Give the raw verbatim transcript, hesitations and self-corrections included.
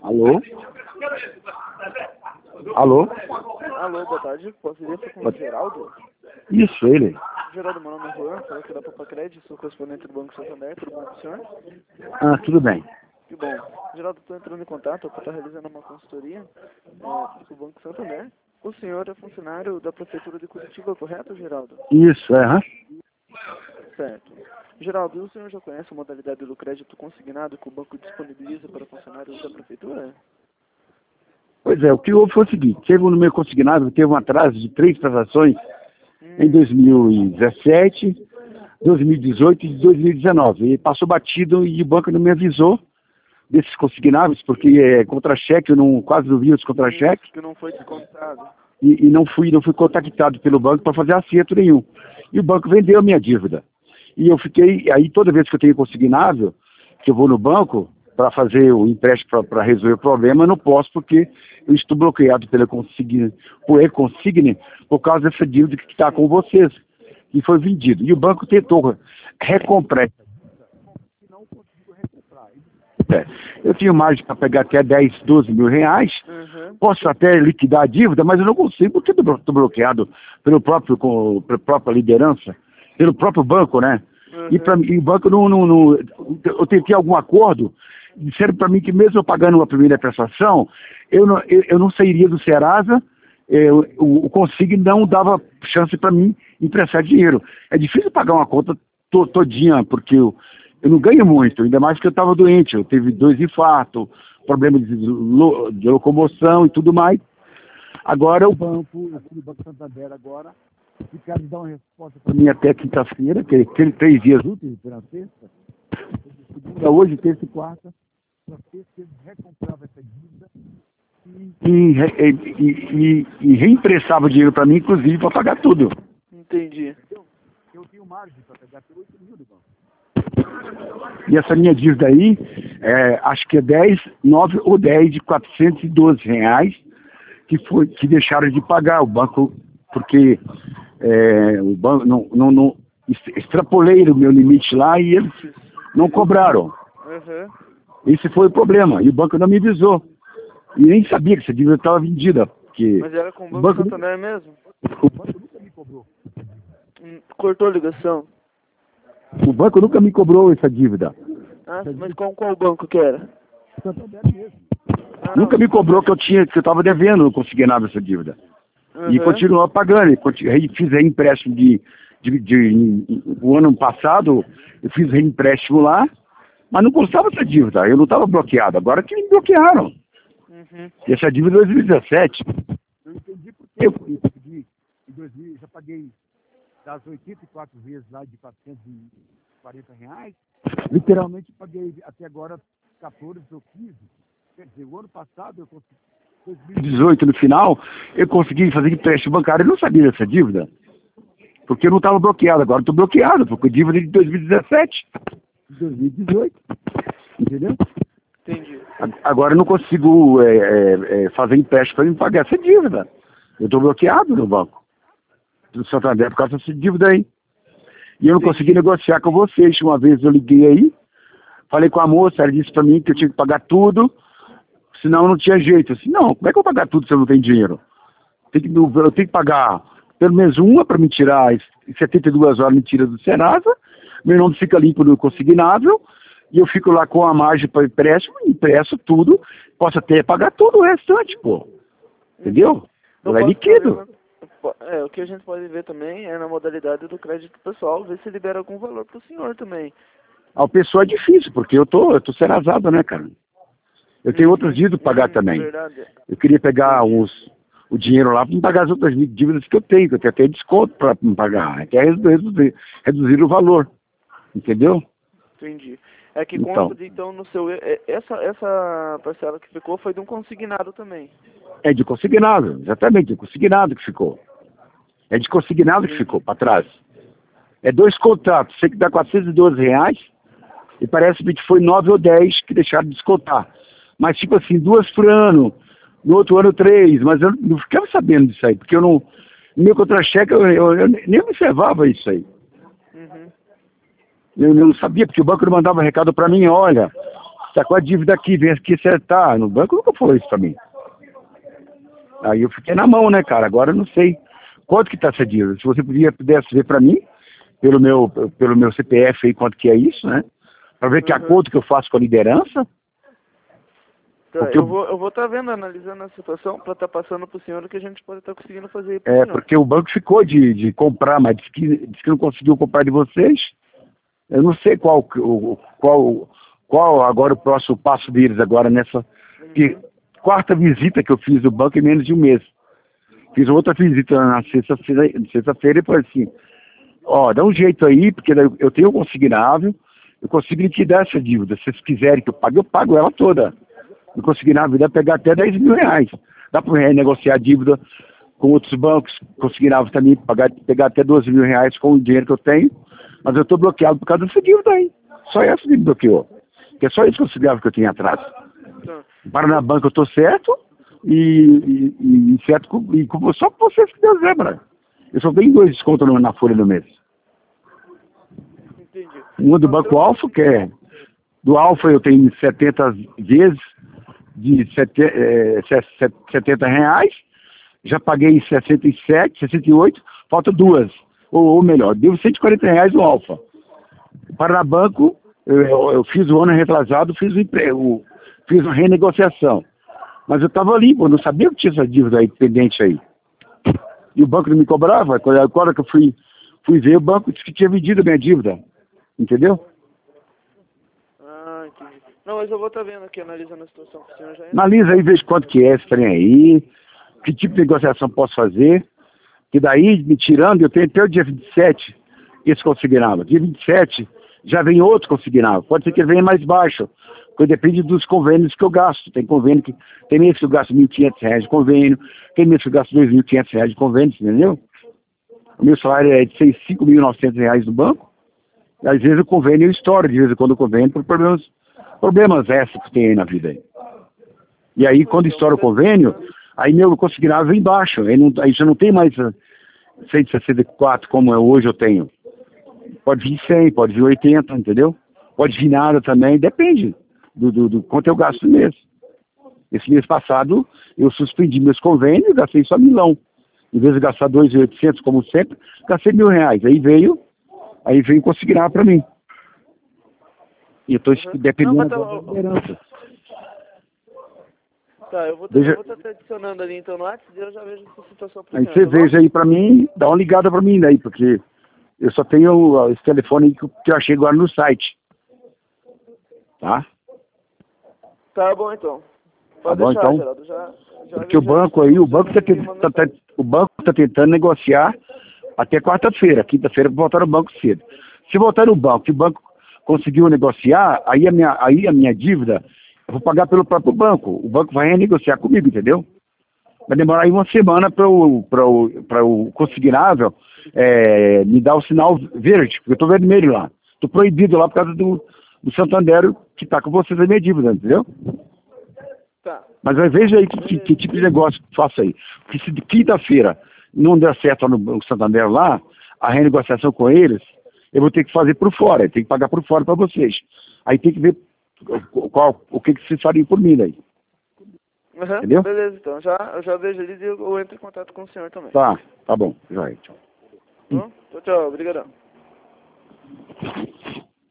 Alô? Alô? Alô, boa tarde. Poderia ser com o Geraldo? Isso, ele. Geraldo, meu nome é Juan, falo aqui da Papacred, sou correspondente do Banco Santander, tudo bom com o senhor? Ah, tudo bem. Que bom. Geraldo, estou entrando em contato para estar realizando uma consultoria é, do Banco Santander. O senhor é funcionário da Prefeitura de Curitiba, correto, Geraldo? Isso, é, hã? Certo. Geraldo, e o senhor já conhece a modalidade do crédito consignado que o banco disponibiliza para funcionários da Prefeitura? Pois é, o que houve foi o seguinte, teve no meu consignado, teve um atraso de três transações Hum. em dois mil e dezessete, dois mil e dezoito e dois mil e dezenove. E passou batido e o banco não me avisou desses consignáveis, porque é contra-cheque, eu não, quase não vi os contra-cheques. Que não foi descontado. E, e não fui, não fui contactado pelo banco para fazer acerto nenhum. E o banco vendeu a minha dívida. E eu fiquei, aí toda vez que eu tenho consignável, que eu vou no banco para fazer o empréstimo para resolver o problema, eu não posso porque eu estou bloqueado pela consigne, por e-consigne por causa dessa dívida que está com vocês, que foi vendido. E o banco tentou recomprar. Não conseguiu recomprar. É, eu tinha margem para pegar até dez, doze mil reais, Uhum. posso até liquidar a dívida, mas eu não consigo porque estou bloqueado pelo próprio, com, pela própria liderança, pelo próprio banco, né? Uhum. E, pra, e o banco não, não, não... Eu tentei algum acordo, disseram para mim que mesmo eu pagando a primeira prestação, eu não, eu, eu não sairia do Serasa, eu, o, o Consigne não dava chance para mim emprestar dinheiro. É difícil pagar uma conta to, todinha, porque eu, eu não ganho muito, ainda mais que eu estava doente, eu tive dois infartos, problema de, lo, de locomoção e tudo mais. Agora o banco, o Banco Santander agora, ficaram de dar uma resposta para mim até quinta-feira, que aquele três dias úteis, na sexta, segunda, hoje, terça e quarta, para ver se eles recompravam essa dívida e, e, e, e, e reemprestava dinheiro para mim, inclusive, para pagar tudo. Entendi. Eu, eu tenho margem para pegar até oito mil do banco. E essa minha dívida aí, é, acho que é dez, nove ou dez de quatrocentos e doze reais que, foi, que deixaram de pagar o banco, porque é, o banco não, não, não extrapolei o meu limite lá e eles não cobraram. Uhum. Esse foi o problema, e o banco não me avisou. E nem sabia que essa dívida estava vendida. Porque Mas era com o Banco, o banco Santander mesmo? O banco nunca me cobrou. Hum, Cortou a ligação. O banco nunca me cobrou essa dívida. Ah, mas qual, qual banco que era? Santander mesmo. Ah, Nunca me cobrou que eu tinha, que eu estava devendo, não conseguia nada essa dívida. uhum. E continuou pagando. E continu, fiz empréstimo de, de, de, de. O ano passado, eu fiz empréstimo lá, mas não custava essa dívida. Eu não estava bloqueado. Agora que me bloquearam. Uhum. E essa dívida é dois mil e dezessete. Eu entendi porque eu consegui. Em dois mil, já paguei das oitenta e quatro vezes lá de quatrocentos e quarenta reais. Literalmente paguei até agora quatorze ou quinze. Quer dizer, o ano passado eu consegui. dois mil e dezoito, no final, eu consegui fazer empréstimo bancário. Eu não sabia dessa dívida. Porque eu não estava bloqueado. Agora estou bloqueado, porque a dívida é de dois mil e dezessete. dois mil e dezoito. Entendeu? Entendi. Agora eu não consigo é, é, é, fazer empréstimo para me pagar essa dívida. Eu estou bloqueado no banco do Santander por causa dessa dívida aí. E eu não Entendi. consegui negociar com vocês. Uma vez eu liguei aí, falei com a moça, ela disse para mim que eu tinha que pagar tudo, senão não tinha jeito. Eu disse, não, como é que eu vou pagar tudo se eu não tenho dinheiro? Tem que, eu tenho que pagar pelo menos uma para me tirar, setenta e duas horas me tira do Serasa, meu nome fica limpo no consignável, e eu fico lá com a margem para empréstimo, empresto tudo, posso até pagar tudo o restante, pô. Entendeu? Não Não é posso líquido. saber, mas- É, o que a gente pode ver também é na modalidade do crédito pessoal, ver se libera algum valor para o senhor também. A pessoa é difícil, porque eu tô, eu tô serasado, né, cara? Eu tenho Uhum. outras dívidas para pagar Hum, também. Verdade. Eu queria pegar uns, o dinheiro lá para me pagar as outras dívidas que eu tenho, que eu tenho até desconto para me pagar, até reduzir, reduzir o valor. Entendeu? Entendi. É que Então. consta, então, no seu... é- Essa, essa parcela que ficou foi de um consignado também. É de consignado, exatamente, de consignado que ficou. É de consignado que ficou para trás. É dois contratos, sei que dá quatrocentos e doze reais, e parece que foi nove ou dez que deixaram de descontar. Mas tipo assim, duas por ano, no outro ano três, mas eu não ficava sabendo disso aí, porque eu não. No meu contra-cheque eu, eu, eu nem observava isso aí. Uhum. Eu não sabia, porque o banco não mandava recado para mim, olha, tá com a dívida aqui, vem aqui acertar. No banco nunca falou isso pra mim. Aí eu fiquei na mão, né, cara? Agora eu não sei quanto que tá essa dívida. Se você podia, pudesse ver pra mim, pelo meu, pelo meu C P F aí, quanto que é isso, né? Pra ver que Uhum. acordo que eu faço com a liderança. Tá, Porque eu eu- vou eu vou estar vendo, analisando a situação, para estar passando pro senhor o que a gente pode estar conseguindo fazer aí pro É, senhor. porque o banco ficou de, de comprar, mas disse que, disse que não conseguiu comprar de vocês. Eu não sei qual, que- o- qual, qual agora o próximo passo deles agora nessa que- quarta visita que eu fiz do banco em menos de um mês. Fiz outra visita na sexta-feira sexta-feira e falei assim, ó, dá um jeito aí, porque daí eu tenho um consignável, eu consigo liquidar essa dívida. Se vocês quiserem que eu pague, eu pago ela toda. O consignável dá pegar até dez mil reais. Dá para renegociar a dívida com outros bancos, consignável também pagar, pegar até doze mil reais com o dinheiro que eu tenho, mas eu estou bloqueado por causa dessa dívida aí. Só essa me bloqueou. Que é só esse consignável que eu tenho atrás. Tá. Para banca eu estou certo e, e, e certo com, e com, só com vocês que Deus lembra. Eu só tenho dois descontos no- na folha do mês. Entendi. Um do Banco Alfa, que é do Alfa eu tenho setenta vezes de sete- eh, se- setenta reais, já paguei sessenta e sete, sessenta e oito, falta duas. Ou, ou melhor, devo cento e quarenta reais no Alfa. O Paranabanco, eu, eu, eu fiz o ano retrasado, fiz o emprego, fiz uma renegociação. Mas eu estava limpo, eu não sabia que tinha essa dívida aí pendente aí. E o banco não me cobrava. Quando- Agora que eu fui, fui ver, o banco disse que tinha vendido a minha dívida. Entendeu? Ah, entendi. Não, mas eu vou estar vendo aqui, analisando a situação com o senhor já. Analisa aí, veja quanto que é esse trem aí, que tipo de negociação posso fazer. Que daí, me tirando, eu tenho até o dia vinte e sete esse consignado. Dia vinte e sete já vem outro consignado. Pode ser que ele venha mais baixo, porque depende dos convênios que eu gasto. Tem convênio que. Tem mês que eu gasto mil e quinhentos reais de convênio, tem mês que eu gasto dois mil e quinhentos reais de convênio, entendeu? O meu salário é de cinco mil e novecentos reais no banco. E às vezes o convênio eu estouro, de vez em quando o convênio, por problemas, problemas extras que tem aí na vida aí. E aí, quando estoura o convênio, aí meu consignado vem baixo. Aí, não, aí já não tem mais uh, cento e sessenta e quatro como é hoje eu tenho. Pode vir cem, pode vir oitenta, entendeu? Pode vir nada também, depende do, do, do quanto eu gasto no mês. Esse mês passado, eu suspendi meus convênios e gastei só milão. Em vez de gastar dois mil e oitocentos, como sempre, gastei mil reais. Aí veio, aí veio consignar para mim. E eu estou dependendo Não, mas tá- agora da liderança. Tá, eu vou Veja- estar tá adicionando ali então no WhatsApp e eu já vejo essa situação pro Aí senhor, você tá bom? veja aí pra mim, dá uma ligada pra mim daí, porque eu só tenho ó, esse telefone aí que eu que eu achei agora no site. Tá? Tá bom então. Tá Pode bom, deixar, então? Geraldo. Já, já Porque o vejo banco isso, aí, o já banco tá, envio te- uma tá- tá- mensagem. o banco tá tentando negociar até quarta-feira. Quinta-feira voltar no banco cedo. Se voltar no banco, se o banco conseguiu negociar, aí a minha, aí a minha dívida, eu vou pagar pelo próprio banco. O banco vai renegociar comigo, entendeu? Vai demorar aí uma semana para o, para o, para o consignável é, me dar o sinal verde, porque eu estou vermelho lá. Estou proibido lá por causa do, do Santander que está com vocês a minha dívida, entendeu? Tá. Mas aí veja aí que, que, que tipo de negócio que faço aí. Porque se de quinta-feira não der certo no, no Santander lá, a renegociação com eles, eu vou ter que fazer por fora, eu tenho que pagar por fora para vocês. Aí tem que ver qual, o que, que vocês fariam por mim aí. Uhum, Entendeu? beleza, então. Já, eu já vejo ali e eu, eu entro em contato com o senhor também. Tá, tá bom, já é. Tchau. Tá bom? Tchau, tchau. Obrigadão.